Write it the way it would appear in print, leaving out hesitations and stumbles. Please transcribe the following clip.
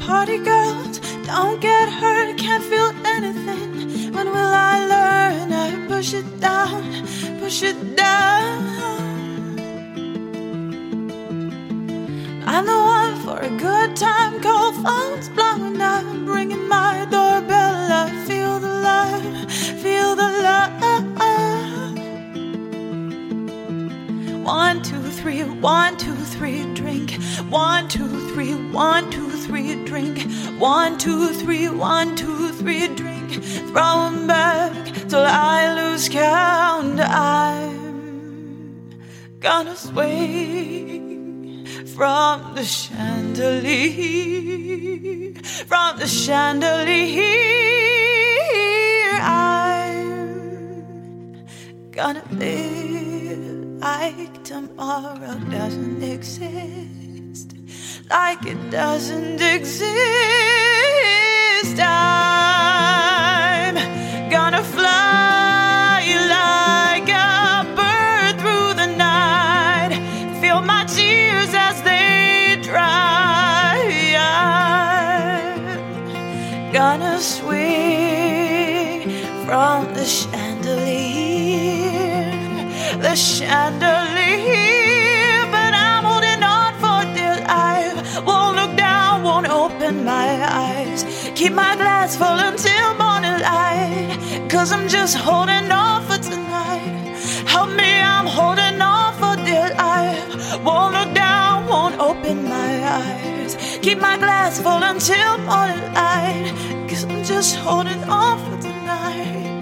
Party girls, don't get hurt, can't feel anything. When will I learn? I push it down, push it down. I'm the one for a good time, call phones blowing up, ringing my doorbell. I feel the love, feel the love. 1, 2, 3, 1, 2, 3, drink. 1, 2, 3, 1, 2, 3, drink. 1, 2, 3, 1, 2, 3, drink. Throw 'em back till I lose count. I'm gonna swing from the chandelier, from the chandelier. I'm gonna live like tomorrow doesn't exist, like it doesn't exist. I'm gonna fly like a bird through the night, feel my tears as they dry. I'm gonna swing from the chandelier, the chandelier, but I'm holding on for dear life. Won't look down, won't open my eyes. Keep my glass full until morning light, 'cause I'm just holding on for tonight. Help me, I'm holding on for dear life. Won't look down, won't open my eyes. Keep my glass full until morning light, 'cause I'm just holding on for tonight.